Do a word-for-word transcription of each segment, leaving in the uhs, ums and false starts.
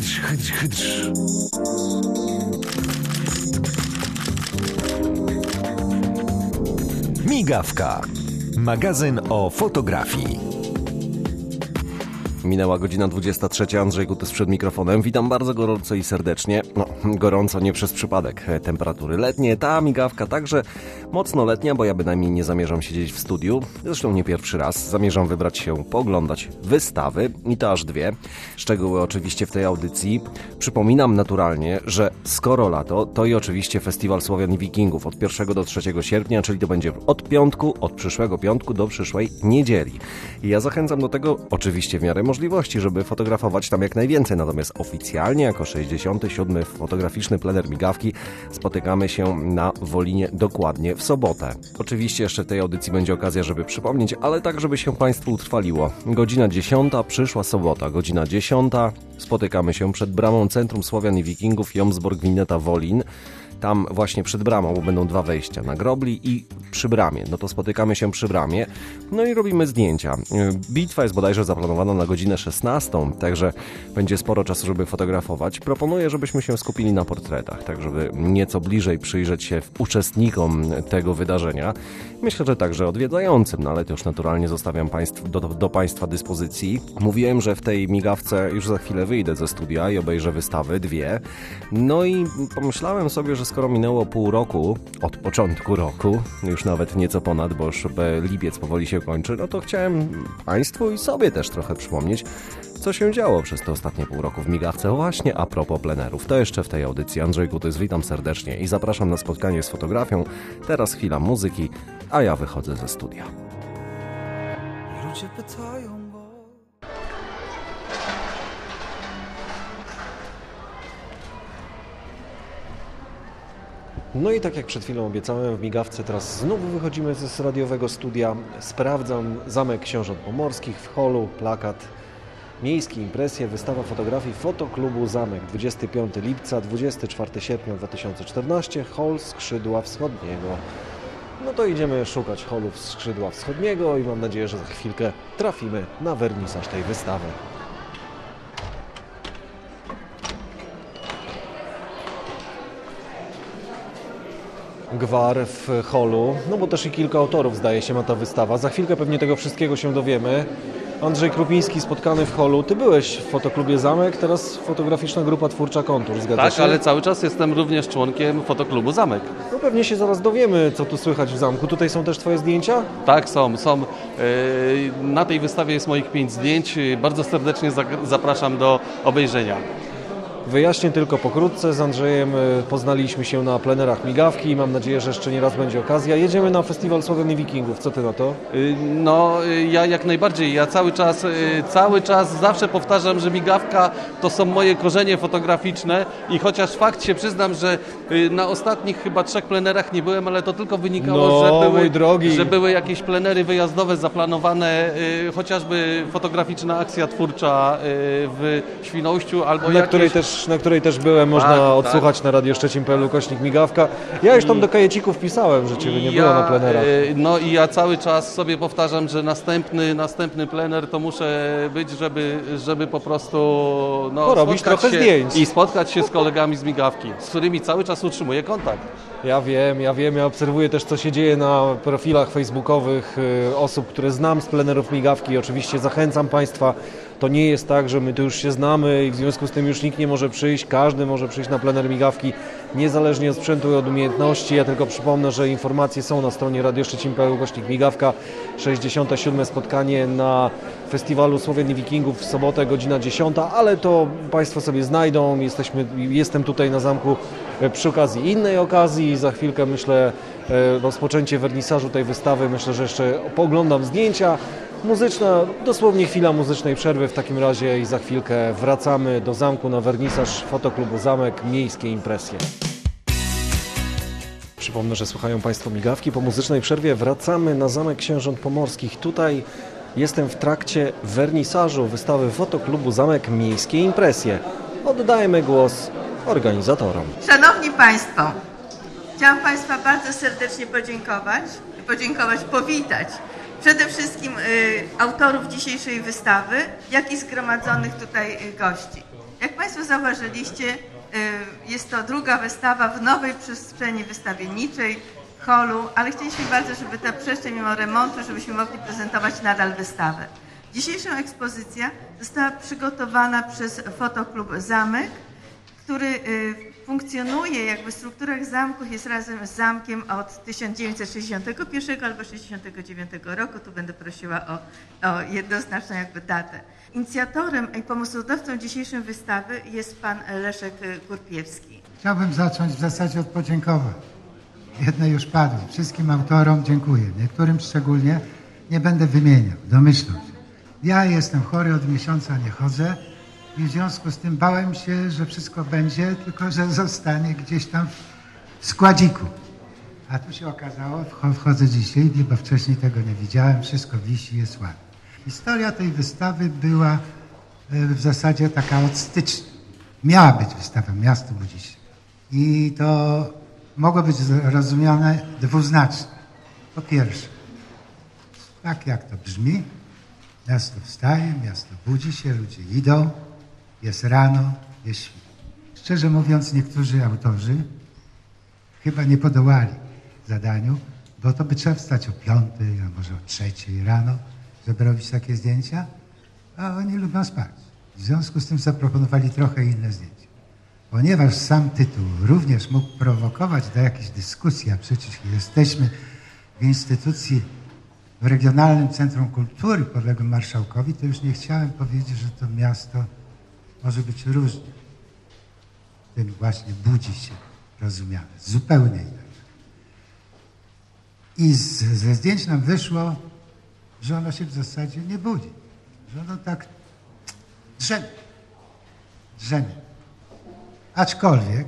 Hydrz, hydrz, hydrz. Migawka. Magazyn o fotografii. Minęła godzina dwudziesta trzecia, Andrzej Gutys przed mikrofonem. Witam bardzo gorąco i serdecznie. No, gorąco nie przez przypadek. Temperatury letnie, ta migawka także mocno letnia, bo ja bynajmniej nie zamierzam siedzieć w studiu. Zresztą nie pierwszy raz. Zamierzam wybrać się pooglądać wystawy i to aż dwie. Szczegóły oczywiście w tej audycji. Przypominam naturalnie, że skoro lato, to i oczywiście Festiwal Słowian i Wikingów od pierwszego do trzeciego sierpnia, czyli to będzie od piątku, od przyszłego piątku do przyszłej niedzieli. I ja zachęcam do tego oczywiście w miarę możliwości, żeby fotografować tam jak najwięcej. Natomiast oficjalnie jako sześćdziesiąty siódmy fotograficzny plener migawki spotykamy się na Wolinie dokładnie w sobotę. Oczywiście jeszcze w tej audycji będzie okazja, żeby przypomnieć, ale tak, żeby się Państwu utrwaliło. Godzina dziesiąta, przyszła sobota, godzina dziesiąta. Spotykamy się przed bramą Centrum Słowian i Wikingów Jomsbork Wineta Wolin. Tam właśnie przed bramą, bo będą dwa wejścia, na Grobli i przy bramie. No to spotykamy się przy bramie, no i robimy zdjęcia. Bitwa jest bodajże zaplanowana na godzinę szesnastą, także będzie sporo czasu, żeby fotografować. Proponuję, żebyśmy się skupili na portretach, tak żeby nieco bliżej przyjrzeć się uczestnikom tego wydarzenia. Myślę, że także odwiedzającym, no ale to już naturalnie zostawiam państw, do, do Państwa dyspozycji. Mówiłem, że w tej migawce już za chwilę wyjdę ze studia i obejrzę wystawy, dwie. No i pomyślałem sobie, że skoro minęło pół roku, od początku roku, już nawet nieco ponad, bo już lipiec powoli się kończy, no to chciałem Państwu i sobie też trochę przypomnieć, co się działo przez te ostatnie pół roku w migawce. Właśnie a propos plenerów. To jeszcze w tej audycji. Andrzej Gutys, witam serdecznie i zapraszam na spotkanie z fotografią. Teraz chwila muzyki, a ja wychodzę ze studia. Ludzie pytają, bo... No i tak jak przed chwilą obiecałem w migawce, teraz znowu wychodzimy z radiowego studia. Sprawdzam Zamek Książąt Pomorskich w holu, plakat. Miejskie impresje, wystawa fotografii Fotoklubu Zamek, dwudziestego piątego lipca, dwudziestego czwartego sierpnia dwa tysiące czternastego, hol Skrzydła Wschodniego. No to idziemy szukać holu Skrzydła Wschodniego i mam nadzieję, że za chwilkę trafimy na wernisaż tej wystawy. Gwar w holu, no bo też i kilka autorów zdaje się ma ta wystawa. Za chwilkę pewnie tego wszystkiego się dowiemy. Andrzej Krupiński spotkany w holu. Ty byłeś w Fotoklubie Zamek, teraz fotograficzna grupa twórcza Kontur, zgadza tak, się? Tak, ale cały czas jestem również członkiem Fotoklubu Zamek. No pewnie się zaraz dowiemy, co tu słychać w zamku. Tutaj są też Twoje zdjęcia? Tak, są. są. Na tej wystawie jest moich pięć zdjęć. Bardzo serdecznie zapraszam do obejrzenia. Wyjaśnię tylko pokrótce, z Andrzejem poznaliśmy się na plenerach migawki i mam nadzieję, że jeszcze nie raz będzie okazja. Jedziemy na Festiwal Słowian i Wikingów, co Ty na to? No, ja jak najbardziej. Ja cały czas, cały czas zawsze powtarzam, że migawka to są moje korzenie fotograficzne i chociaż fakt się przyznam, że na ostatnich chyba trzech plenerach nie byłem, ale to tylko wynikało, no, że, były, mój drogi. że były jakieś plenery wyjazdowe zaplanowane, chociażby fotograficzna akcja twórcza w Świnoujściu albo na jakieś... której też na której też byłem, można tak, odsłuchać tak. na radio szczecin kropka p l ukośnik migawka. Ja już tam do kajecików pisałem, że Ciebie nie ja, było na plenerach. No i ja cały czas sobie powtarzam, że następny, następny plener to muszę być, żeby, żeby po prostu no, porobić trochę się zdjęć. I spotkać się z kolegami z migawki, z którymi cały czas utrzymuję kontakt. Ja wiem, ja wiem, ja obserwuję też, co się dzieje na profilach facebookowych osób, które znam z plenerów migawki i oczywiście zachęcam Państwa. To nie jest tak, że my tu już się znamy i w związku z tym już nikt nie może przyjść, każdy może przyjść na plener migawki, niezależnie od sprzętu i od umiejętności. Ja tylko przypomnę, że informacje są na stronie radio szczecin kropka p l ukośnik migawka. sześćdziesiąte siódme spotkanie na Festiwalu Słowian i Wikingów w sobotę, godzina dziesiąta, ale to Państwo sobie znajdą. Jesteśmy, jestem tutaj na zamku przy okazji innej okazji. Za chwilkę, myślę, rozpoczęcie wernisażu tej wystawy. Myślę, że jeszcze pooglądam zdjęcia. Muzyczna, dosłownie chwila muzycznej przerwy w takim razie i za chwilkę wracamy do zamku na wernisaż Fotoklubu Zamek, miejskie impresje. Przypomnę, że słuchają Państwo migawki. Po muzycznej przerwie wracamy na Zamek Książąt Pomorskich. Tutaj jestem w trakcie wernisażu wystawy Fotoklubu Zamek, miejskie impresje. Oddajemy głos organizatorom. Szanowni Państwo, chciałam Państwa bardzo serdecznie podziękować, podziękować, powitać przede wszystkim y, autorów dzisiejszej wystawy, jak i zgromadzonych tutaj y, gości. Jak Państwo zauważyliście, jest to druga wystawa w nowej przestrzeni wystawienniczej, holu, ale chcieliśmy bardzo, żeby ta przestrzeń mimo remontu, żebyśmy mogli prezentować nadal wystawę. Dzisiejsza ekspozycja została przygotowana przez Fotoklub Zamek, który funkcjonuje jakby w strukturach zamków, jest razem z zamkiem od tysiąc dziewięćset sześćdziesiątego pierwszego albo sześćdziesiątego dziewiątego roku. Tu będę prosiła o, o jednoznaczną jakby datę. Inicjatorem i pomysłodawcą dzisiejszej wystawy jest pan Leszek Kurpiewski. Chciałbym zacząć w zasadzie od podziękowań. Jedne już padły. Wszystkim autorom dziękuję. Niektórym szczególnie nie będę wymieniał. Domyślą się. Ja jestem chory, od miesiąca nie chodzę i w związku z tym bałem się, że wszystko będzie, tylko że zostanie gdzieś tam w składziku. A tu się okazało, wchodzę dzisiaj, bo wcześniej tego nie widziałem, wszystko wisi, jest ładne. Historia tej wystawy była w zasadzie taka od stycznia. Miała być wystawa Miasto budzi się. I to mogło być rozumiane dwuznacznie. Po pierwsze, tak jak to brzmi, miasto wstaje, miasto budzi się, ludzie idą, jest rano, jest świt. Szczerze mówiąc, niektórzy autorzy chyba nie podołali zadaniu, bo to by trzeba wstać o piątej, a może o trzeciej rano, żeby robić takie zdjęcia, a oni lubią spać. W związku z tym zaproponowali trochę inne zdjęcia. Ponieważ sam tytuł również mógł prowokować do jakiejś dyskusji, a przecież jesteśmy w instytucji, w Regionalnym Centrum Kultury podległym marszałkowi, to już nie chciałem powiedzieć, że to miasto może być różne. Tym właśnie budzi się rozumiane, zupełnie inaczej. I z, ze zdjęć nam wyszło, że ono się w zasadzie nie budzi, że ono tak drzemie, drzemie. Aczkolwiek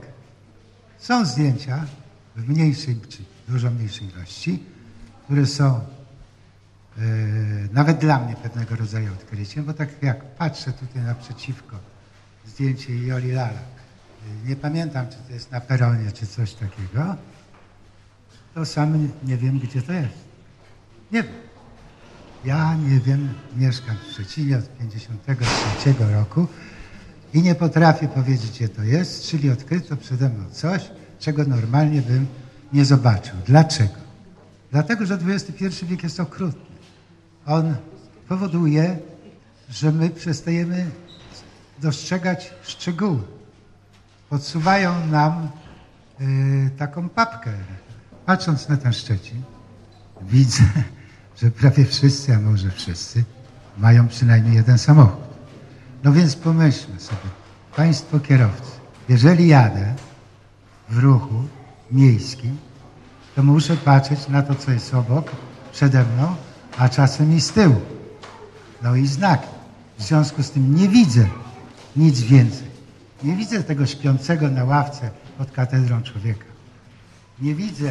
są zdjęcia w mniejszej czy dużo mniejszej ilości, które są yy, nawet dla mnie pewnego rodzaju odkryciem, bo tak jak patrzę tutaj naprzeciwko zdjęcie Joli Lalak, yy, nie pamiętam, czy to jest na peronie, czy coś takiego, to sam nie wiem, gdzie to jest. Nie wiem. Ja nie wiem, mieszkam w Szczecinie od pięćdziesiątego trzeciego roku i nie potrafię powiedzieć, gdzie to jest, czyli odkryto przede mną coś, czego normalnie bym nie zobaczył. Dlaczego? Dlatego, że dwudziesty pierwszy wiek jest okrutny. On powoduje, że my przestajemy dostrzegać szczegóły. Podsuwają nam yy, taką papkę. Patrząc na ten Szczecin, widzę, że prawie wszyscy, a może wszyscy, mają przynajmniej jeden samochód. No więc pomyślmy sobie, państwo kierowcy, jeżeli jadę w ruchu miejskim, to muszę patrzeć na to, co jest obok, przede mną, a czasem i z tyłu. No i znaki. W związku z tym nie widzę nic więcej. Nie widzę tego śpiącego na ławce pod katedrą człowieka. Nie widzę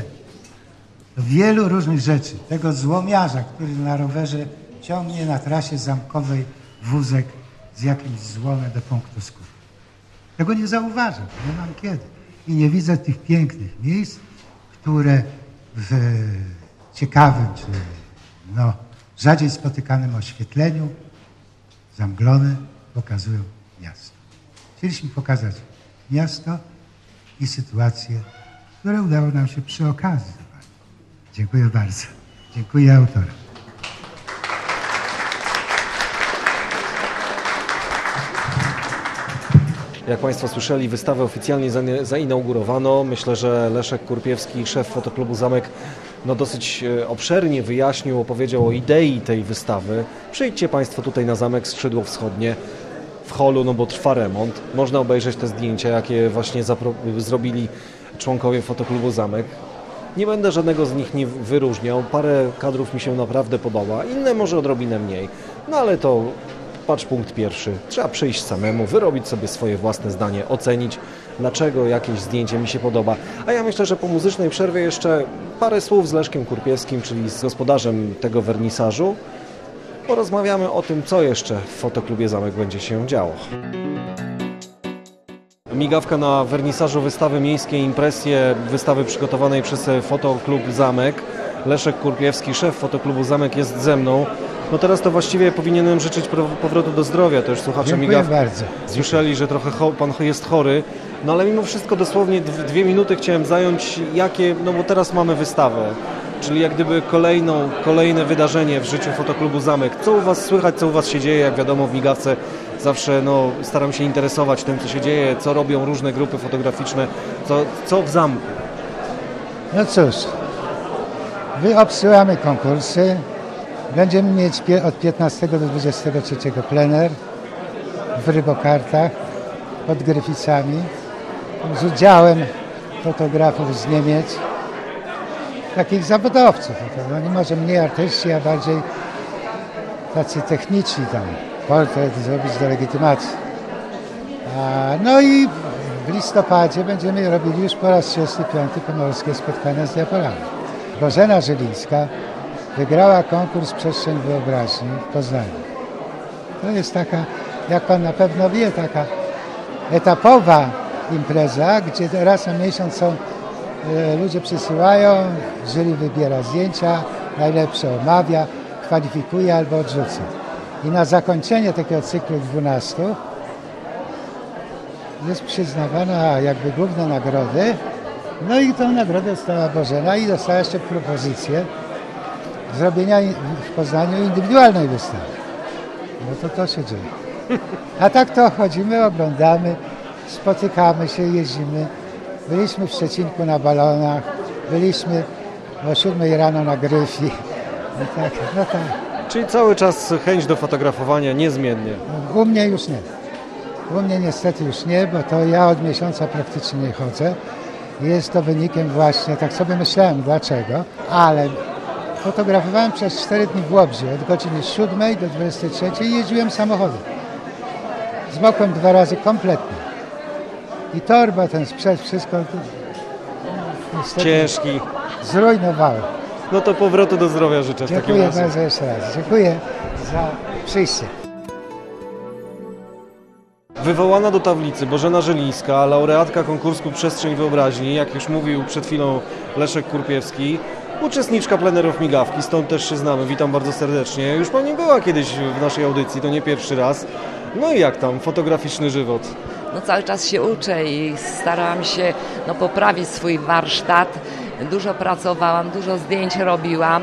wielu różnych rzeczy. Tego złomiarza, który na rowerze ciągnie na trasie zamkowej wózek z jakimś złomem do punktu skupu. Tego nie zauważam, nie mam kiedy. I nie widzę tych pięknych miejsc, które w ciekawym, czy no, rzadziej spotykanym oświetleniu, zamglone, pokazują miasto. Chcieliśmy pokazać miasto i sytuacje, które udało nam się przy okazji zobaczyć. Dziękuję bardzo. Dziękuję autorom. Jak Państwo słyszeli, wystawę oficjalnie zainaugurowano. Myślę, że Leszek Kurpiewski, szef Fotoklubu Zamek, no dosyć obszernie wyjaśnił, opowiedział o idei tej wystawy. Przyjdźcie Państwo tutaj na Zamek Skrzydło Wschodnie w holu, no bo trwa remont. Można obejrzeć te zdjęcia, jakie właśnie zrobili członkowie Fotoklubu Zamek. Nie będę żadnego z nich nie wyróżniał. Parę kadrów mi się naprawdę podoba, inne może odrobinę mniej. No ale to patrz punkt pierwszy. Trzeba przyjść samemu, wyrobić sobie swoje własne zdanie, ocenić, dlaczego jakieś zdjęcie mi się podoba. A ja myślę, że po muzycznej przerwie jeszcze parę słów z Leszkiem Kurpiewskim, czyli z gospodarzem tego wernisażu. Porozmawiamy o tym, co jeszcze w Fotoklubie Zamek będzie się działo. Migawka na wernisażu wystawy miejskiej, impresje wystawy przygotowanej przez Fotoklub Zamek. Leszek Kurpiewski, szef Fotoklubu Zamek, jest ze mną. No teraz to właściwie powinienem życzyć powrotu do zdrowia. To już słuchacze Dziękuję Migawki bardzo. słyszeli, że trochę cho- pan jest chory. No ale mimo wszystko dosłownie dwie minuty chciałem zająć, jakie, no bo teraz mamy wystawę, czyli jak gdyby kolejną, kolejne wydarzenie w życiu Fotoklubu Zamek. Co u was słychać, co u was się dzieje? Jak wiadomo, w Migawce zawsze no, staram się interesować tym, co się dzieje, co robią różne grupy fotograficzne, co, co w zamku. No cóż, wyobsyłamy konkursy. Będziemy mieć pie- od piętnastego do dwudziestego trzeciego plener w Rybokartach pod Gryficami z udziałem fotografów z Niemiec, takich zawodowców. Oni może mniej artyści, a bardziej tacy techniczni tam, portret zrobić do legitymacji. A, no i w listopadzie będziemy robili już po raz trzydziesty piąty pomorskie spotkania z diaporami. Bożena Żylińska wygrała konkurs Przestrzeń Wyobraźni w Poznaniu. To jest taka, jak pan na pewno wie, taka etapowa impreza, gdzie raz na miesiąc są, e, ludzie przysyłają, jury wybiera zdjęcia, najlepsze omawia, kwalifikuje albo odrzuca. I na zakończenie takiego cyklu dwunastu jest przyznawana jakby główne nagrody. No i tą nagrodę dostała Bożena i dostała jeszcze propozycję zrobienia w Poznaniu indywidualnej wystawy. No to to się dzieje. A tak to chodzimy, oglądamy, spotykamy się, jeździmy. Byliśmy w Szczecinku na balonach, byliśmy o siódmej rano na Gryfi. No tak, no tak. Czyli cały czas chęć do fotografowania niezmiennie. U mnie już nie. U mnie niestety już nie, bo to ja od miesiąca praktycznie nie chodzę. Jest to wynikiem właśnie, tak sobie myślałem dlaczego, ale fotografowałem przez cztery dni w Łobzie od godziny siódmej do dwudziestej trzeciej i jeździłem samochodem. Zmokłem dwa razy kompletnie. I torba, ten sprzęt, wszystko niestety Ciężki. zrujnowałem. No to powrotu do zdrowia życzę w takim Dziękuję razie. bardzo jeszcze raz. Dziękuję za przyjście. Wywołana do tablicy Bożena Żylińska, laureatka konkursu Przestrzeń Wyobraźni, jak już mówił przed chwilą Leszek Kurpiewski, uczestniczka plenerów Migawki, stąd też się znamy. Witam bardzo serdecznie. Już pani była kiedyś w naszej audycji, to nie pierwszy raz. No i jak tam fotograficzny żywot? No cały czas się uczę i starałam się no, poprawić swój warsztat. Dużo pracowałam, dużo zdjęć robiłam.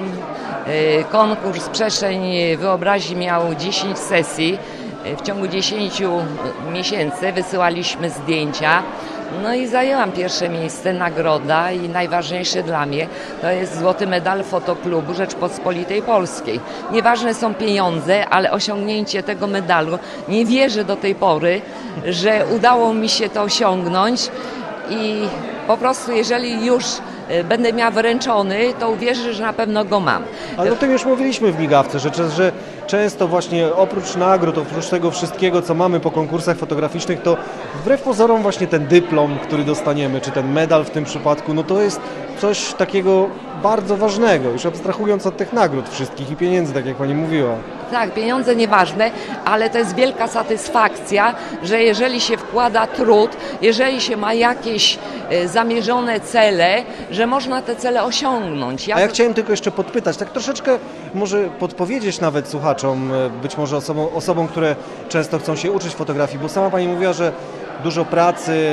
Konkurs Przestrzeń Wyobraźni miał dziesięć sesji. W ciągu dziesięciu miesięcy wysyłaliśmy zdjęcia. No i zajęłam pierwsze miejsce, nagroda i najważniejsze dla mnie to jest złoty medal Fotoklubu Rzeczpospolitej Polskiej. Nieważne są pieniądze, ale osiągnięcie tego medalu, nie wierzę do tej pory, że udało mi się to osiągnąć i po prostu jeżeli już będę miała wręczony, to uwierzę, że na pewno go mam. Ale o tym już mówiliśmy w Migawce, że, że często właśnie oprócz nagród, oprócz tego wszystkiego, co mamy po konkursach fotograficznych, to wbrew pozorom właśnie ten dyplom, który dostaniemy, czy ten medal w tym przypadku, no to jest coś takiego bardzo ważnego, już abstrahując od tych nagród wszystkich i pieniędzy, tak jak pani mówiła. Tak, pieniądze nieważne, ale to jest wielka satysfakcja, że jeżeli się wkłada trud, jeżeli się ma jakieś y, zamierzone cele, że można te cele osiągnąć. Ja... A ja chciałem tylko jeszcze podpytać, tak troszeczkę może podpowiedzieć nawet słuchaczom, być może osobom, osobom, które często chcą się uczyć fotografii, bo sama pani mówiła, że dużo pracy,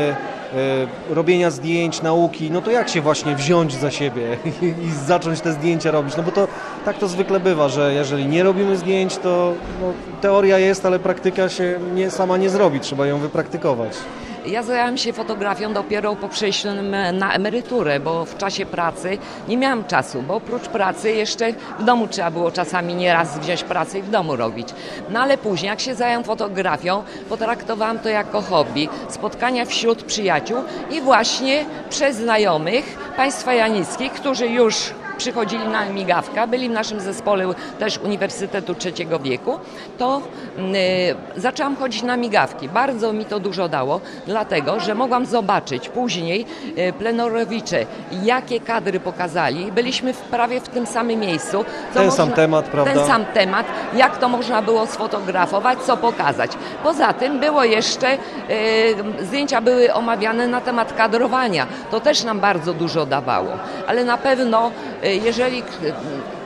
y, robienia zdjęć, nauki, no to jak się właśnie wziąć za siebie i, i zacząć te zdjęcia robić? No bo to tak to zwykle bywa, że jeżeli nie robimy zdjęć, to no, teoria jest, ale praktyka się nie, sama nie zrobi, trzeba ją wypraktykować. Ja zajęłam się fotografią dopiero po przejściu na emeryturę, bo w czasie pracy nie miałam czasu, bo oprócz pracy jeszcze w domu trzeba było czasami nieraz wziąć pracę i w domu robić. No ale później, jak się zająłem fotografią, potraktowałam to jako hobby, spotkania wśród przyjaciół i właśnie przez znajomych państwa janickich, którzy już przychodzili na Migawkę, byli w naszym zespole też Uniwersytetu Trzeciego Wieku, to y, zaczęłam chodzić na Migawki. Bardzo mi to dużo dało, dlatego, że mogłam zobaczyć później y, plenorowicze, jakie kadry pokazali. Byliśmy w, prawie w tym samym miejscu. Ten można, sam temat, prawda? Ten sam temat, jak to można było sfotografować, co pokazać. Poza tym było jeszcze, y, zdjęcia były omawiane na temat kadrowania. To też nam bardzo dużo dawało, ale na pewno jeżeli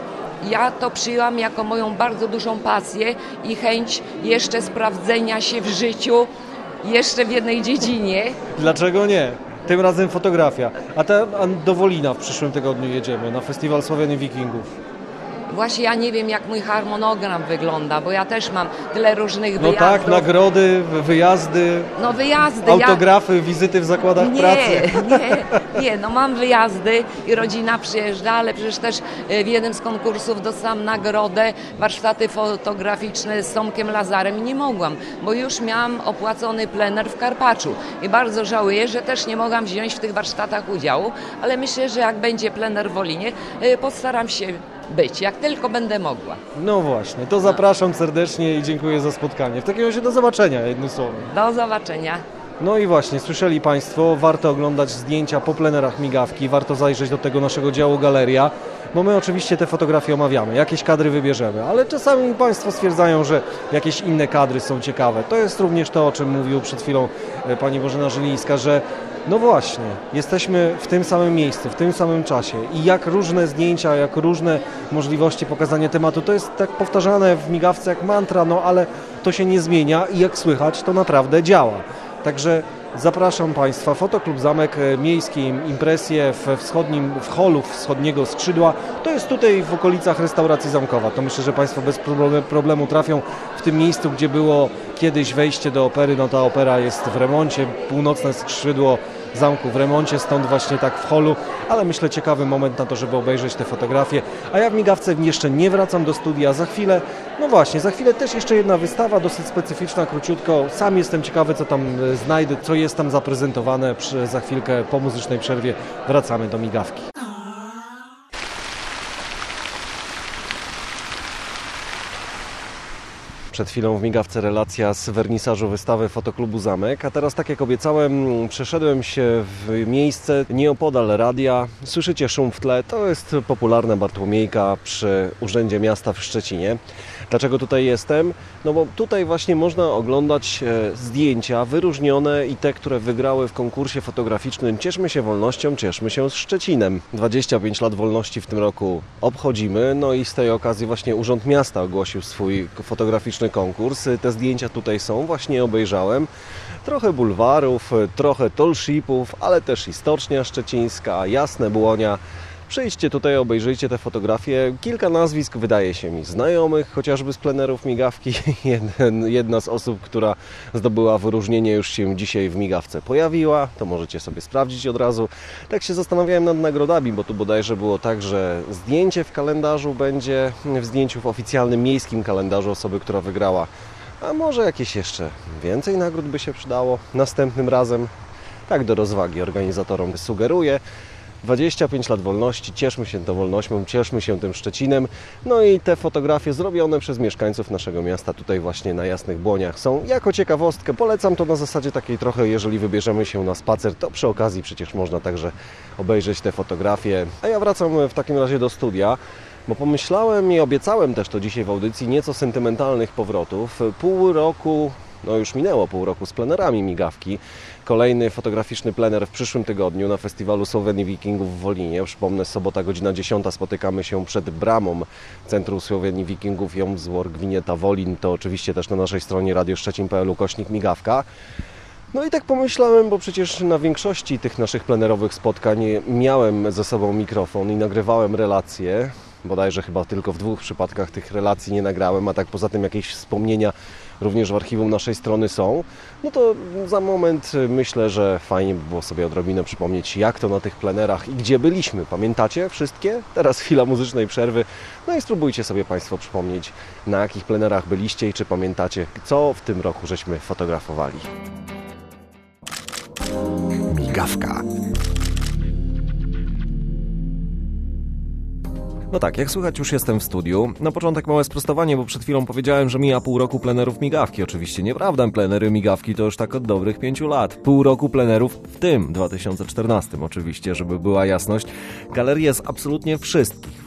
ja to przyjęłam jako moją bardzo dużą pasję i chęć jeszcze sprawdzenia się w życiu, jeszcze w jednej dziedzinie. Dlaczego nie? Tym razem fotografia. A, te, a do Wolina w przyszłym tygodniu jedziemy na Festiwal Słowian i Wikingów. Właśnie ja nie wiem, jak mój harmonogram wygląda, bo ja też mam tyle różnych No wyjazdów. tak, nagrody, wyjazdy, No wyjazdy. autografy, ja... wizyty w zakładach nie, pracy. Nie, nie, no mam wyjazdy i rodzina przyjeżdża, ale przecież też w jednym z konkursów dostałam nagrodę, warsztaty fotograficzne z Tomkiem Lazarem i nie mogłam, bo już miałam opłacony plener w Karpaczu i bardzo żałuję, że też nie mogłam wziąć w tych warsztatach udziału, ale myślę, że jak będzie plener w Wolinie, postaram się być, jak tylko będę mogła. No właśnie, to zapraszam serdecznie i dziękuję za spotkanie. W takim razie do zobaczenia, jednym słowem. Do zobaczenia. No i właśnie, słyszeli Państwo, warto oglądać zdjęcia po plenerach Migawki, warto zajrzeć do tego naszego działu Galeria, bo my oczywiście te fotografie omawiamy, jakieś kadry wybierzemy, ale czasami Państwo stwierdzają, że jakieś inne kadry są ciekawe. To jest również to, o czym mówił przed chwilą pani Bożena Żylińska, że no właśnie, jesteśmy w tym samym miejscu, w tym samym czasie i jak różne zdjęcia, jak różne możliwości pokazania tematu, to jest tak powtarzane w Migawce jak mantra, no ale to się nie zmienia i jak słychać, to naprawdę działa. Także zapraszam Państwa, Fotoklub Zamek, miejskie impresje w wschodnim, w holu wschodniego skrzydła. To jest tutaj w okolicach restauracji Zamkowa. To myślę, że Państwo bez problemu trafią w tym miejscu, gdzie było kiedyś wejście do opery. No ta opera jest w remoncie, północne skrzydło zamku w remoncie, stąd właśnie tak w holu, ale myślę ciekawy moment na to, żeby obejrzeć te fotografie. A ja w Migawce jeszcze nie wracam do studia, za chwilę, no właśnie, za chwilę też jeszcze jedna wystawa, dosyć specyficzna, króciutko. Sam jestem ciekawy, co tam znajdę, co jest tam zaprezentowane. Przy, za chwilkę po muzycznej przerwie wracamy do Migawki. Przed chwilą w Migawce relacja z wernisażu wystawy Fotoklubu Zamek, a teraz, tak jak obiecałem, przeszedłem się w miejsce nieopodal radia. Słyszycie szum w tle, to jest popularna Bartłomiejka przy Urzędzie Miasta w Szczecinie. Dlaczego tutaj jestem? No bo tutaj właśnie można oglądać zdjęcia wyróżnione i te, które wygrały w konkursie fotograficznym Cieszmy się wolnością, cieszmy się z Szczecinem. dwadzieścia pięć lat wolności w tym roku obchodzimy, no i z tej okazji właśnie Urząd Miasta ogłosił swój fotograficzny konkurs. Te zdjęcia tutaj są, właśnie obejrzałem. Trochę bulwarów, trochę tollshipów, ale też i Stocznia Szczecińska, Jasne Błonia. Przyjdźcie tutaj, obejrzyjcie te fotografie. Kilka nazwisk wydaje się mi znajomych, chociażby z plenerów Migawki. Jeden, jedna z osób, która zdobyła wyróżnienie, już się dzisiaj w Migawce pojawiła. To możecie sobie sprawdzić od razu. Tak się zastanawiałem nad nagrodami, bo tu bodajże było tak, że zdjęcie w kalendarzu będzie, w zdjęciu w oficjalnym miejskim kalendarzu osoby, która wygrała. A może jakieś jeszcze więcej nagród by się przydało następnym razem. Tak do rozwagi organizatorom sugeruję. dwadzieścia pięć lat wolności, cieszmy się tą wolnością, cieszmy się tym Szczecinem. No i te fotografie zrobione przez mieszkańców naszego miasta tutaj właśnie na Jasnych Błoniach są jako ciekawostkę. Polecam to na zasadzie takiej trochę, jeżeli wybierzemy się na spacer, to przy okazji przecież można także obejrzeć te fotografie. A ja wracam w takim razie do studia, bo pomyślałem i obiecałem też to dzisiaj w audycji nieco sentymentalnych powrotów. Pół roku... No już minęło pół roku z plenerami Migawki. Kolejny fotograficzny plener w przyszłym tygodniu na Festiwalu Słowian i Wikingów w Wolinie. Przypomnę, sobota, godzina dziesiąta, spotykamy się przed bramą Centrum Słowian i Wikingów Jomswor, Gwinieta, Wolin. To oczywiście też na naszej stronie radioszczecin kropka p l ukośnik Migawka. No i tak pomyślałem, bo przecież na większości tych naszych plenerowych spotkań miałem ze sobą mikrofon i nagrywałem relacje. Bodajże chyba tylko w dwóch przypadkach tych relacji nie nagrałem, a tak poza tym jakieś wspomnienia również w archiwum naszej strony są. No to za moment myślę, że fajnie by było sobie odrobinę przypomnieć, jak to na tych plenerach i gdzie byliśmy. Pamiętacie wszystkie? Teraz chwila muzycznej przerwy. No i spróbujcie sobie Państwo przypomnieć, na jakich plenerach byliście i czy pamiętacie, co w tym roku żeśmy fotografowali. Migawka. No tak, jak słychać, już jestem w studiu. Na początek małe sprostowanie, bo przed chwilą powiedziałem, że mija pół roku plenerów Migawki. Oczywiście nieprawda, plenery Migawki to już tak od dobrych pięciu lat. Pół roku plenerów, w tym dwa tysiące czternastym oczywiście, żeby była jasność. Galerie z absolutnie wszystkich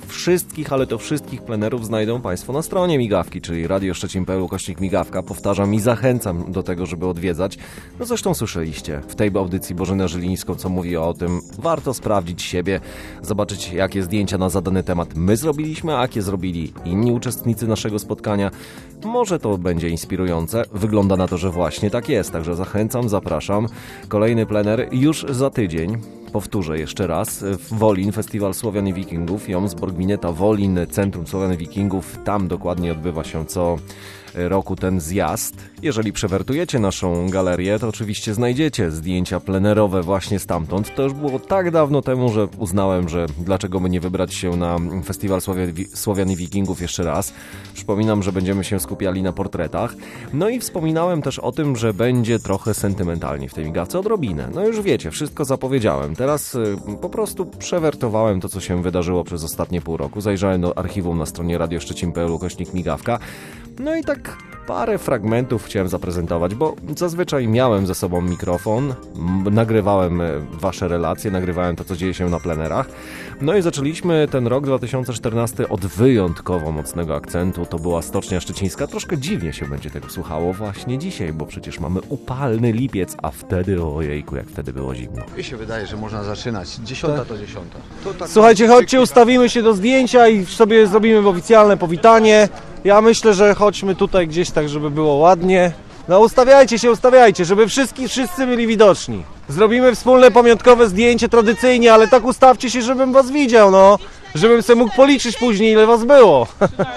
wszystkich, ale to wszystkich plenerów znajdą Państwo na stronie Migawki, czyli radio szczecin kropka p l ukośnik migawka. Powtarzam i zachęcam do tego, żeby odwiedzać. No zresztą słyszeliście w tej audycji Bożenę Żylińską, co mówi o tym. Warto sprawdzić siebie, zobaczyć, jakie zdjęcia na zadany temat my zrobiliśmy, a jakie zrobili inni uczestnicy naszego spotkania. Może to będzie inspirujące. Wygląda na to, że właśnie tak jest. Także zachęcam, zapraszam. Kolejny plener już za tydzień. Powtórzę jeszcze raz. Wolin, Festiwal Słowian i Wikingów. Jomsborg, Gmineta Wolin, Centrum Słowian i Wikingów. Tam dokładnie odbywa się co roku ten zjazd. Jeżeli przewertujecie naszą galerię, to oczywiście znajdziecie zdjęcia plenerowe właśnie stamtąd. To już było tak dawno temu, że uznałem, że dlaczego by nie wybrać się na Festiwal Słowian i Wikingów jeszcze raz. Przypominam, że będziemy się skupiali na portretach. No i wspominałem też o tym, że będzie trochę sentymentalnie w tej migawce, odrobinę. No już wiecie, wszystko zapowiedziałem. Teraz y, po prostu przewertowałem to, co się wydarzyło przez ostatnie pół roku. Zajrzałem do archiwum na stronie radio szczecin kropka p l ukośnik migawka. No i tak parę fragmentów chciałem zaprezentować, bo zazwyczaj miałem ze sobą mikrofon, m- nagrywałem wasze relacje, nagrywałem to, co dzieje się na plenerach. No i zaczęliśmy ten rok dwa tysiące czternasty od wyjątkowo mocnego akcentu. To była Stocznia Szczecińska. Troszkę dziwnie się będzie tego słuchało właśnie dzisiaj, bo przecież mamy upalny lipiec, a wtedy, ojejku, jak wtedy było zimno. Mi się wydaje, że można zaczynać. Dziesiąta to dziesiąta. To tak. Słuchajcie, chodźcie, ustawimy się do zdjęcia i sobie zrobimy oficjalne powitanie. Ja myślę, że chodźmy tutaj gdzieś tak, żeby było ładnie. No ustawiajcie się, ustawiajcie, żeby wszyscy, wszyscy byli widoczni. Zrobimy wspólne pamiątkowe zdjęcie tradycyjnie, ale tak ustawcie się, żebym was widział, no. Żebym sobie mógł policzyć później, ile was było.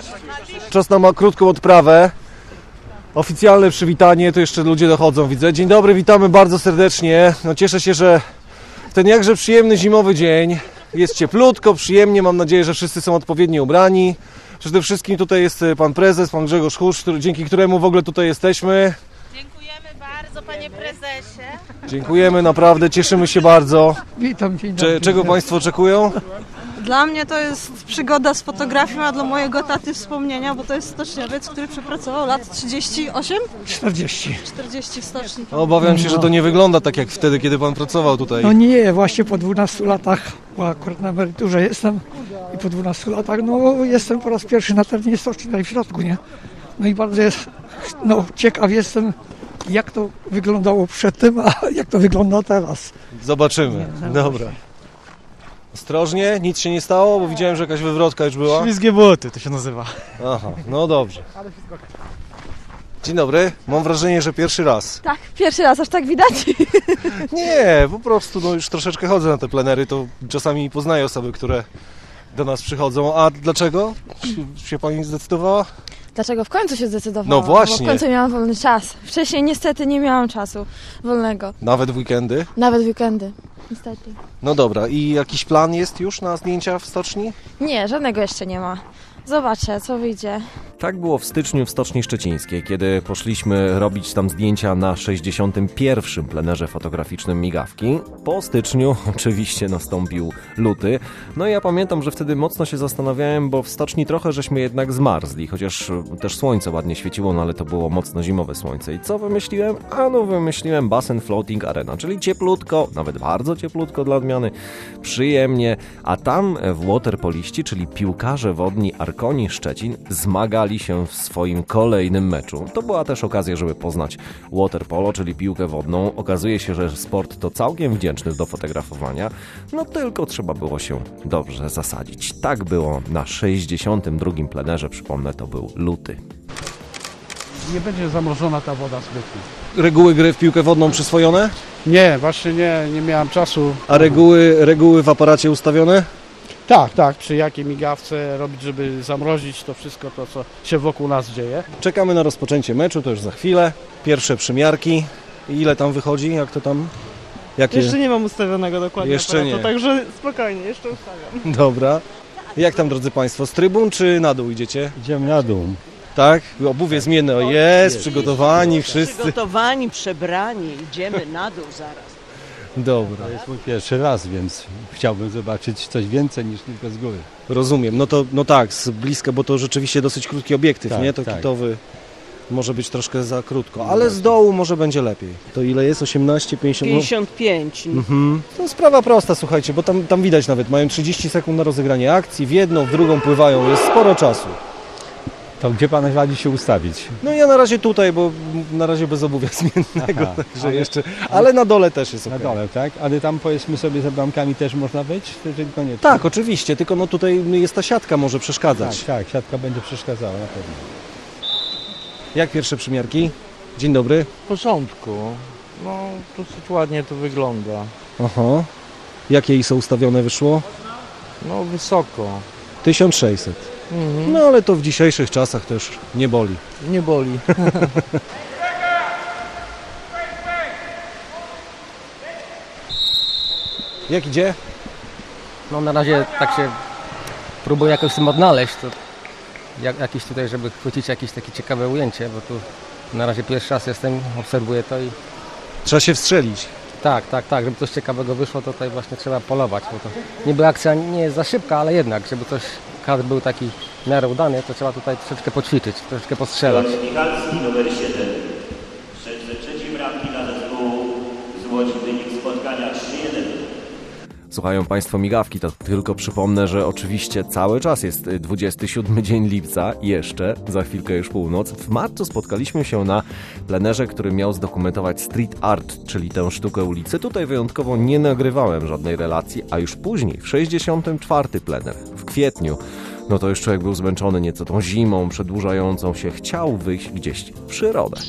Czas na ma krótką odprawę. Oficjalne przywitanie, tu jeszcze ludzie dochodzą, widzę. Dzień dobry, witamy bardzo serdecznie. No cieszę się, że w ten jakże przyjemny zimowy dzień jest cieplutko, przyjemnie. Mam nadzieję, że wszyscy są odpowiednio ubrani. Przede wszystkim tutaj jest pan prezes, pan Grzegorz Husz, który, dzięki któremu w ogóle tutaj jesteśmy. Dziękujemy bardzo, panie prezesie. Dziękujemy, naprawdę, cieszymy się bardzo. Witam, dzień dobry. Cze, czego państwo oczekują? Dla mnie to jest przygoda z fotografią, a dla mojego taty wspomnienia, bo to jest stoczniowiec, który przepracował lat trzydzieści osiem? czterdzieści. czterdzieści w stoczni. Obawiam się, że to nie wygląda tak jak wtedy, kiedy pan pracował tutaj. No nie, właśnie po dwunastu latach, bo akurat na emeryturze jestem i po dwunastu latach, no jestem po raz pierwszy na terenie stoczni, tutaj w środku, nie? No i bardzo jest, no ciekaw jestem, jak to wyglądało przed tym, a jak to wygląda teraz. Zobaczymy, dobra. Ostrożnie, nic się nie stało, bo widziałem, że jakaś wywrotka już była. Ślizgie buty to się nazywa. Aha, no dobrze. Dzień dobry, mam wrażenie, że pierwszy raz. Tak, pierwszy raz, aż tak widać. Nie, po prostu no już troszeczkę chodzę na te plenery, to czasami poznaję osoby, które do nas przychodzą. A dlaczego się pani zdecydowała? Dlaczego w końcu się zdecydowałam? No właśnie. Bo w końcu miałam wolny czas. Wcześniej niestety nie miałam czasu wolnego. Nawet w weekendy? Nawet w weekendy, niestety. No dobra, i jakiś plan jest już na zdjęcia w stoczni? Nie, żadnego jeszcze nie ma. Zobaczę, co wyjdzie. Tak było w styczniu w Stoczni Szczecińskiej, kiedy poszliśmy robić tam zdjęcia na sześćdziesiątym pierwszym plenerze fotograficznym Migawki. Po styczniu oczywiście nastąpił luty. No i ja pamiętam, że wtedy mocno się zastanawiałem, bo w stoczni trochę żeśmy jednak zmarzli, chociaż też słońce ładnie świeciło, no ale to było mocno zimowe słońce. I co wymyśliłem? A no wymyśliłem basen floating arena, czyli cieplutko, nawet bardzo cieplutko dla odmiany, przyjemnie, a tam w waterpoliści, czyli piłkarze wodni Arkoni Szczecin zmagali się w swoim kolejnym meczu. To była też okazja, żeby poznać waterpolo, czyli piłkę wodną. Okazuje się, że sport to całkiem wdzięczny do fotografowania, no tylko trzeba było się dobrze zasadzić. Tak było na sześćdziesiątym drugim plenerze, przypomnę, to był luty. Nie będzie zamrożona ta woda zbytnio. Reguły gry w piłkę wodną przyswojone? Nie, właśnie nie, nie miałem czasu. A reguły, reguły w aparacie ustawione? Tak, tak, przy jakiej migawce robić, żeby zamrozić to wszystko, to co się wokół nas dzieje. Czekamy na rozpoczęcie meczu, to już za chwilę. Pierwsze przymiarki. I ile tam wychodzi? Jak to tam? Jakie? Jeszcze nie mam ustawionego dokładnie Jeszcze aparatu, nie. także spokojnie, jeszcze ustawiam. Dobra. Jak tam, drodzy Państwo, z trybun czy na dół idziecie? Idziemy na dół. Tak? Obuwie zmienne, o jest, przygotowani wszyscy. Przygotowani, przebrani, idziemy na dół zaraz. Dobra. To jest mój pierwszy raz, więc chciałbym zobaczyć coś więcej niż tylko z góry. Rozumiem, no to no tak, z bliska, bo to rzeczywiście dosyć krótki obiektyw, Tak, nie? To tak. kitowy. może być troszkę za krótko, ale z dołu może będzie lepiej. To ile jest? osiemnaście, pięćdziesiąt? pięćdziesiąt pięć. Mhm. To sprawa prosta, słuchajcie, bo tam, tam widać nawet, mają trzydzieści sekund na rozegranie akcji, w jedną, w drugą pływają, jest sporo czasu. To gdzie pan radzi się ustawić? No ja na razie tutaj, bo na razie bez obuwia zmiennego, Aha, także ale, jeszcze, ale na dole też jest Na okej. dole, tak? Ale tam powiedzmy sobie za bramkami też można być, czy tylko nie? Tak, oczywiście, tylko no tutaj jest ta siatka, może przeszkadzać. Tak, tak, siatka będzie przeszkadzała na pewno. Jak pierwsze przymiarki? Dzień dobry. W porządku. No, dosyć ładnie to wygląda. Aha. Jakie I S O ustawione wyszło? No, wysoko. tysiąc sześćset. Mhm. No ale to w dzisiejszych czasach też nie boli. Nie boli. Jak idzie? No na razie tak się próbuję jakoś w tym odnaleźć, to jak, jakieś tutaj, żeby chwycić jakieś takie ciekawe ujęcie, bo tu na razie pierwszy raz jestem, obserwuję to i... Trzeba się wstrzelić. Tak, tak, tak, żeby coś ciekawego wyszło, to tutaj właśnie trzeba polować, bo to niby akcja nie jest za szybka, ale jednak, żeby coś, kadr był taki w miarę udany, to trzeba tutaj troszeczkę poćwiczyć, troszeczkę postrzelać. Michalski, numer siedem. Przed trzecim bramki dla zespołu z Łodzi wynik spotkania trzy jeden. Słuchają Państwo migawki, to tylko przypomnę, że oczywiście cały czas jest dwudziesty siódmy dzień lipca, jeszcze, za chwilkę już północ. W marcu spotkaliśmy się na plenerze, który miał zdokumentować street art, czyli tę sztukę ulicy. Tutaj wyjątkowo nie nagrywałem żadnej relacji, a już później, w sześćdziesiątym czwartym plener, w kwietniu, no to już człowiek był zmęczony nieco tą zimą przedłużającą się, chciał wyjść gdzieś w przyrodę.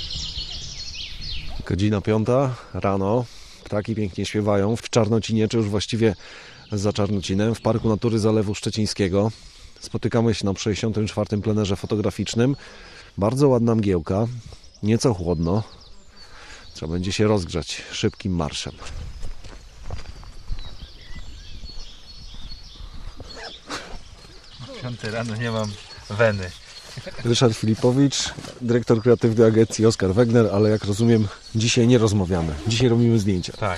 Godzina piąta rano. Ptaki pięknie śpiewają w Czarnocinie, czy już właściwie za Czarnocinem, w Parku Natury Zalewu Szczecińskiego. Spotykamy się na sześćdziesiątym czwartym plenerze fotograficznym. Bardzo ładna mgiełka, nieco chłodno. Trzeba będzie się rozgrzać szybkim marszem. Piąty rano nie mam weny. Ryszard Filipowicz, dyrektor kreatywny agencji Oskar Wegner, ale jak rozumiem, dzisiaj nie rozmawiamy. Dzisiaj robimy zdjęcia. Tak.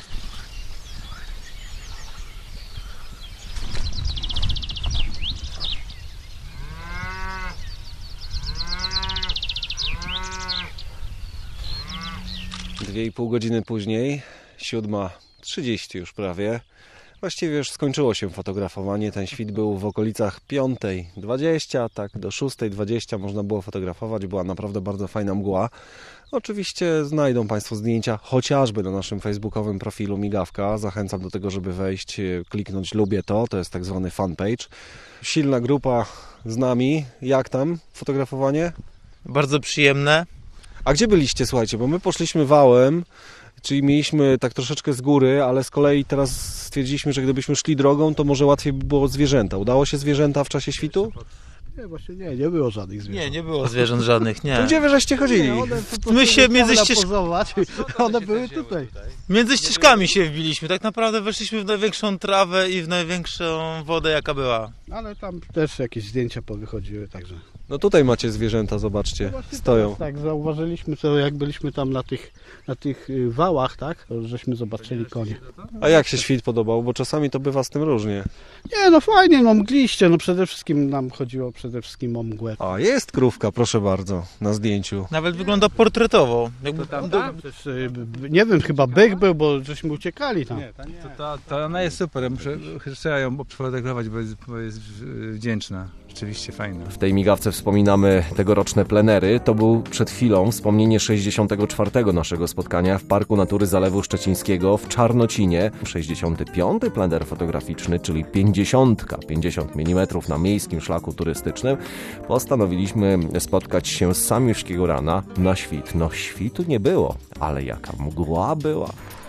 Dwie i pół godziny później, siódma trzydzieści już prawie. Właściwie już skończyło się fotografowanie. Ten świt był w okolicach piątej dwadzieścia, tak do szóstej dwadzieścia można było fotografować. Była naprawdę bardzo fajna mgła. Oczywiście znajdą Państwo zdjęcia chociażby na naszym facebookowym profilu Migawka. Zachęcam do tego, żeby wejść, kliknąć lubię to. To jest tak zwany fanpage. Silna grupa z nami. Jak tam fotografowanie? Bardzo przyjemne. A gdzie byliście, słuchajcie? Bo my poszliśmy wałem, czyli mieliśmy tak troszeczkę z góry, ale z kolei teraz stwierdziliśmy, że gdybyśmy szli drogą, to może łatwiej by było zwierzęta. Udało się zwierzęta w czasie świtu? Nie, właśnie nie, nie było żadnych zwierząt. Nie, nie było zwierząt żadnych, nie. To gdzie wy żeście chodzili? Nie, one My się między ścież... pozować, one były tutaj. Między ścieżkami się wbiliśmy. Tak naprawdę weszliśmy w największą trawę i w największą wodę, jaka była. Ale tam też jakieś zdjęcia powychodziły, także... No tutaj macie zwierzęta, zobaczcie, stoją. Tak, zauważyliśmy to, jak byliśmy tam na tych, na tych wałach, tak, to żeśmy zobaczyli konie. A jak się świt podobał? Bo czasami to bywa z tym różnie. Nie, no fajnie, no mgliście, no przede wszystkim nam chodziło przede wszystkim o mgłę. A jest krówka, proszę bardzo, na zdjęciu. Nawet wygląda portretowo. Jakby tam, tam? Przecież, nie wiem, chyba byk był, bo żeśmy uciekali tam. Nie, to, nie. To, to, to ona jest super, muszę, trzeba ją przefotografować, bo jest, bo jest wdzięczna. Rzeczywiście fajna. W tej migawce wspominamy tegoroczne plenery. To był przed chwilą wspomnienie sześćdziesiątego czwartego naszego spotkania w Parku Natury Zalewu Szczecińskiego w Czarnocinie. sześćdziesiąty piąty plener fotograficzny, czyli pięćdziesiątka, pięćdziesiąt milimetrów na miejskim szlaku turystycznym. Postanowiliśmy spotkać się z samiuszkiego rana na świt. No świtu nie było, ale jaka mgła była.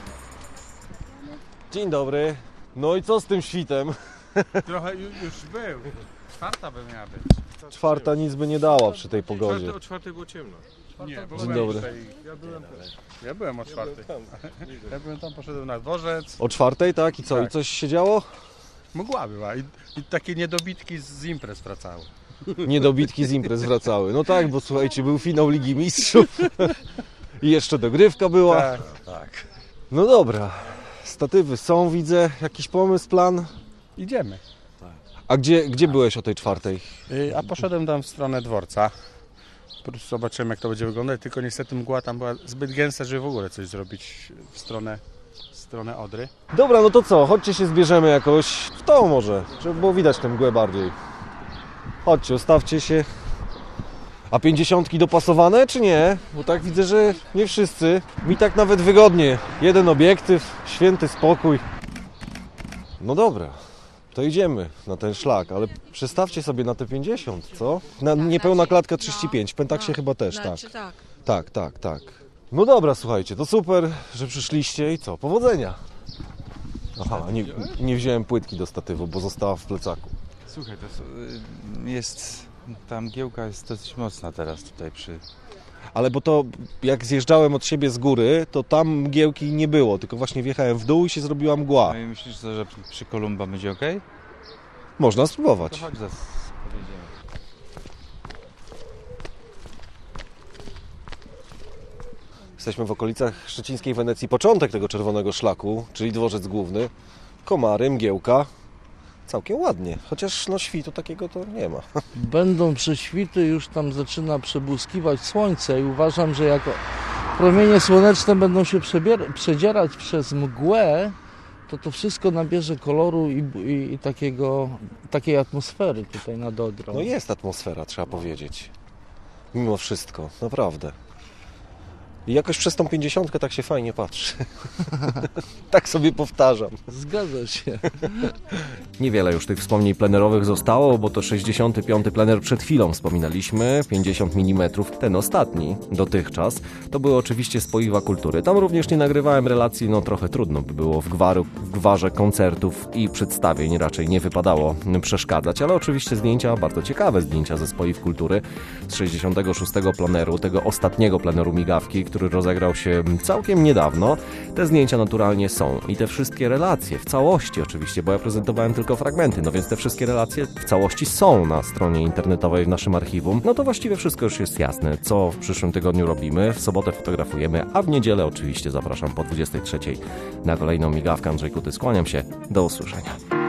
Dzień dobry. No i co z tym świtem? Trochę już był. Czwarta by miała być. Czwarta nic by nie dała przy tej pogodzie. O czwartej było ciemno. Nie, Dzień dobry. Ja byłem, ja byłem o czwartej. Ja byłem tam, poszedłem na dworzec. O czwartej, tak? I co? Tak. I coś się działo? Mgła była i, i takie niedobitki z imprez wracały. Niedobitki z imprez wracały. No tak, bo słuchajcie, był finał Ligi Mistrzów. I jeszcze dogrywka była. Tak, tak. No dobra. Statywy są, widzę. Jakiś pomysł, plan? Idziemy. A gdzie, gdzie byłeś o tej czwartej? A poszedłem tam w stronę dworca. po prostu zobaczymy, jak to będzie wyglądać, tylko niestety mgła tam była zbyt gęsta, żeby w ogóle coś zrobić w stronę, w stronę Odry. Dobra, no to co? Chodźcie się zbierzemy jakoś w tą może, żeby było widać tę mgłę bardziej. Chodźcie, ustawcie się. A pięćdziesiątki dopasowane, czy nie? Bo tak widzę, że nie wszyscy. Mi tak nawet wygodnie. Jeden obiektyw, święty spokój. No dobra, to idziemy na ten szlak, ale przestawcie sobie na te pięćdziesiąt, co? Na niepełna klatka trzydzieści pięć, w Pentaksie chyba też, tak. tak. Tak, tak, tak. No dobra, słuchajcie, to super, że przyszliście i co? Powodzenia. Aha, nie, nie wziąłem płytki do statywu, bo została w plecaku. Słuchaj, to jest... Ta mgiełka jest dosyć mocna teraz tutaj przy... Ale bo to, jak zjeżdżałem od siebie z góry, to tam mgiełki nie było, tylko właśnie wjechałem w dół i się zrobiła mgła. No i myślisz, że przy Kolumba będzie ok? Można spróbować. To chodź, zaraz podjedziemy. Jesteśmy w okolicach szczecińskiej Wenecji, początek tego czerwonego szlaku, czyli dworzec główny. Komary, mgiełka. Całkiem ładnie, chociaż no świtu takiego to nie ma. Będą prześwity, już tam zaczyna przebłyskiwać słońce i uważam, że jak promienie słoneczne będą się przebier- przedzierać przez mgłę, to to wszystko nabierze koloru i, i, i takiego, takiej atmosfery tutaj nad Odrą. No jest atmosfera, trzeba powiedzieć. Mimo wszystko, naprawdę. I jakoś przez tą pięćdziesiątkę tak się fajnie patrzy. Tak sobie powtarzam. Zgadza się. Niewiele już tych wspomnień plenerowych zostało, bo to sześćdziesiąty piąty plener przed chwilą wspominaliśmy, pięćdziesiąt milimetrów. Ten ostatni, dotychczas, to były oczywiście spoiwa kultury. Tam również nie nagrywałem relacji, no trochę trudno by było w, gwaru, w gwarze koncertów i przedstawień, raczej nie wypadało przeszkadzać, ale oczywiście zdjęcia, bardzo ciekawe zdjęcia ze spoiw kultury z sześćdziesiątego szóstego pleneru, tego ostatniego pleneru Migawki, który rozegrał się całkiem niedawno. Te zdjęcia naturalnie są i te wszystkie relacje w całości oczywiście, bo ja prezentowałem tylko fragmenty, no więc te wszystkie relacje w całości są na stronie internetowej w naszym archiwum. No to właściwie wszystko już jest jasne, co w przyszłym tygodniu robimy. W sobotę fotografujemy, a w niedzielę oczywiście zapraszam po dwudziestej trzeciej na kolejną Migawkę. Andrzej Kuty, skłaniam się, do usłyszenia.